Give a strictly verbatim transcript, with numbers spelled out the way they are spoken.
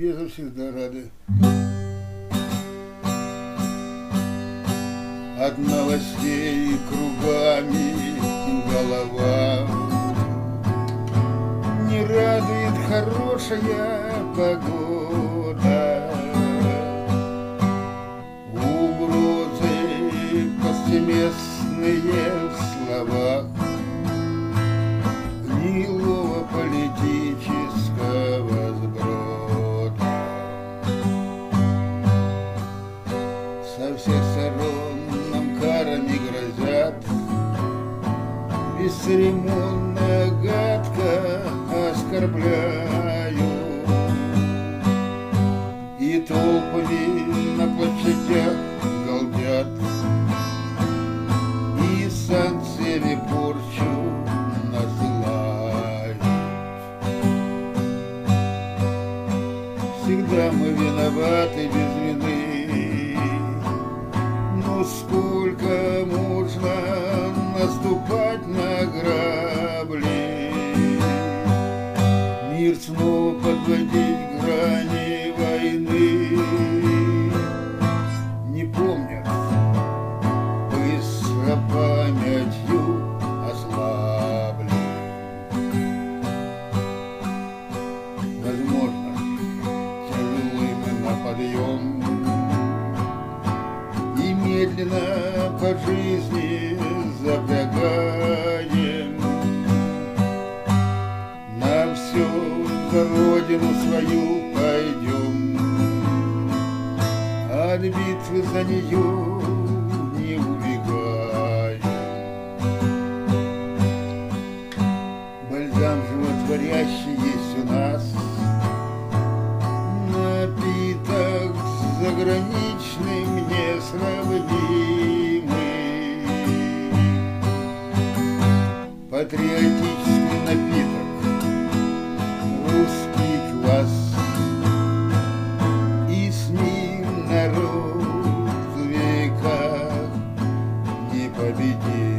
Ликбезу всегда рады. От новостей кругами голова, не радует хорошая погода. Угрозы повсеместные в словах гнилого политического сброда. Со всех сторон нам карами грозят, бесцеремонно, гадко оскорбляют, и толпами на площадях галдят, и санкциями порчу насылают. Всегда мы виноваты без вины, но сколько можно наступать на грабли, мир снова подводить к грани войны. Не помнят, быстро памятью ослабли. Возможно, тяжелый мы на подъем и медленно по жизни запрягаем. На все за родину свою пойдем, от битвы за нее не убегаем. Бальзам животворящий есть у нас, напиток заграничный мне сравнимый, патриотический напиток, русский квас, и с ним народ в веках не победит.